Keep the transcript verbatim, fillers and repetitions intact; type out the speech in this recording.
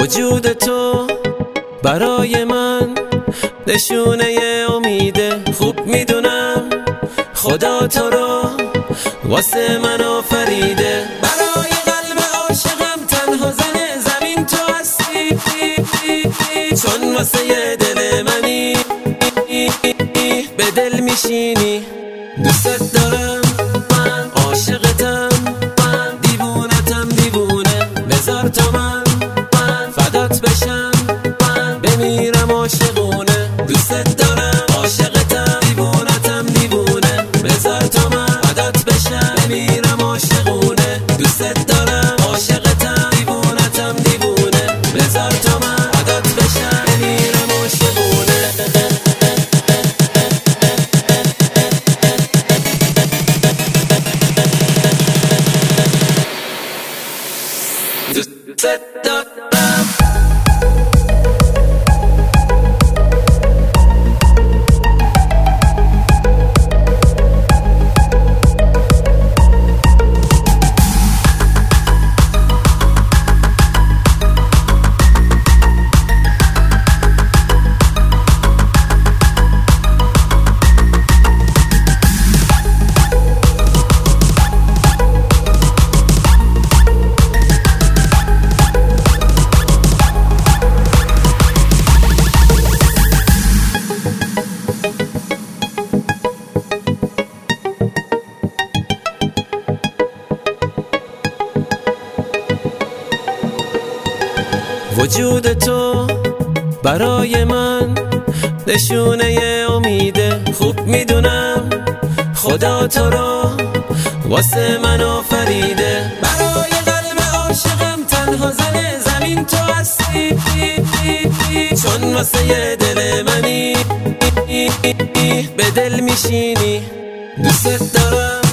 وجود تو برای من نشونه امیده. خوب میدونم خدا تو رو واسه من آفریده. برای قلب عاشقم تنها زن زمین تو هستی، چون واسه دل منی به دل میشینی. دوست دارم من، عاشقتم من، دیوونتم دیوونه. بذار تا من من فدات بشم، من بمیرم عاشقونه. دوست دارم عاشقتم دیوونتم دیوونه. بذار تا من فدات بشم، بمیرم عاشقونه. دوست دارم عاشقتم دیوونتم دیوونه. بذار تا من فدات بشم، بمیرم عاشقونه. دوست دارم وجود تو برای من نشونه امیده. خوب میدونم خدا تو رو واسه من آفریده. برای قلب عاشقم تنها زن زمین تو هستی، چون واسه دل منی به دل میشینی. دوست دارم